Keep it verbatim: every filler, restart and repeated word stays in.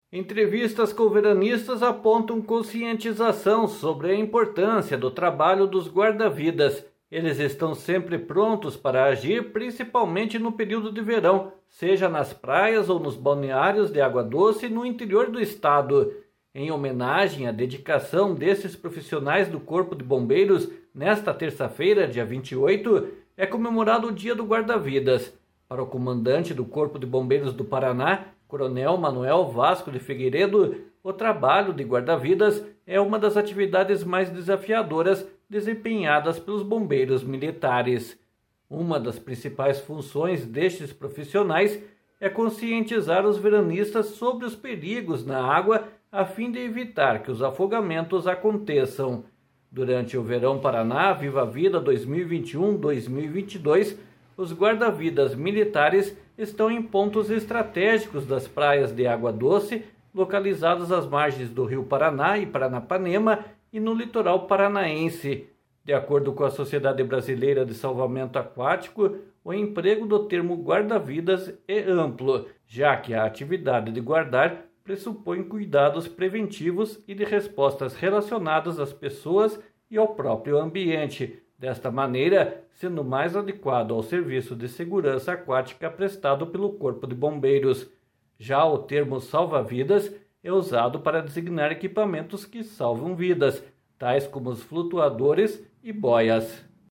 Entrevistas com veranistas apontam conscientização sobre a importância do trabalho dos guarda-vidas. Eles estão sempre prontos para agir, principalmente no período de verão, seja nas praias ou nos balneários de água doce no interior do estado. Em homenagem à dedicação desses profissionais do Corpo de Bombeiros, nesta terça-feira, dia vinte e oito, é comemorado o Dia do Guarda-Vidas. Para o comandante do Corpo de Bombeiros do Paraná, Coronel Manuel Vasco de Figueiredo, o trabalho de guarda-vidas é uma das atividades mais desafiadoras desempenhadas pelos bombeiros militares. Uma das principais funções destes profissionais é conscientizar os veranistas sobre os perigos na água a fim de evitar que os afogamentos aconteçam. Durante o Verão Paraná Viva a Vida dois mil e vinte e um a dois mil e vinte e dois, os guarda-vidas militares estão em pontos estratégicos das praias de água doce, localizadas às margens do Rio Paraná e Paranapanema e no litoral paranaense. De acordo com a Sociedade Brasileira de Salvamento Aquático, o emprego do termo guarda-vidas é amplo, já que a atividade de guardar pressupõe cuidados preventivos e de respostas relacionadas às pessoas e ao próprio ambiente, desta maneira sendo mais adequado ao serviço de segurança aquática prestado pelo Corpo de Bombeiros. Já o termo salva-vidas é usado para designar equipamentos que salvam vidas, tais como os flutuadores e boias.